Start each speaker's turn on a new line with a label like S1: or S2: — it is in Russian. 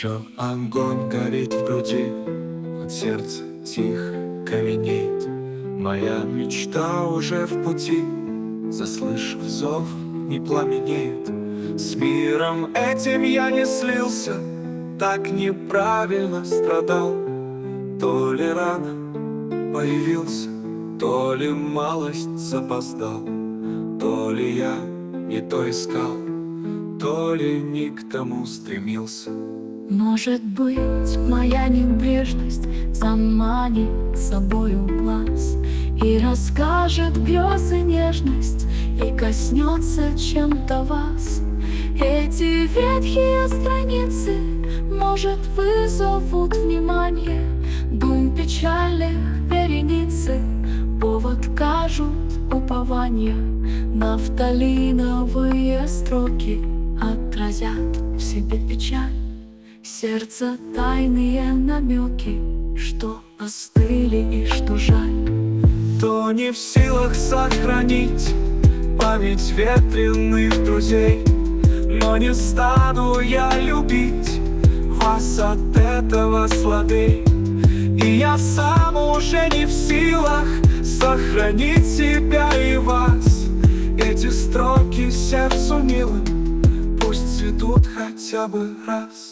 S1: Еще огонь горит в груди, от сердца тихо каменеет. Моя мечта уже в пути, заслышав зов, не пламенеет. С миром этим я не слился, так неправильно страдал. То ли рано появился, то ли малость запоздал, то ли я не то искал, то ли не к тому стремился.
S2: Может быть, моя небрежность заманит собою глаз и расскажет грезы нежность, и коснется чем-то вас. Эти ветхие страницы, может, вызовут внимание дум печальных вереницы, повод кажут упования. Нафталиновые строки отразят в себе печаль, сердце тайные намеки, что остыли и что жаль.
S1: То не в силах сохранить память ветреных друзей, но не стану я любить вас от этого слабей. И я сам уже не в силах сохранить себя и вас. Эти строки сердцу милым пусть цветут хотя бы раз.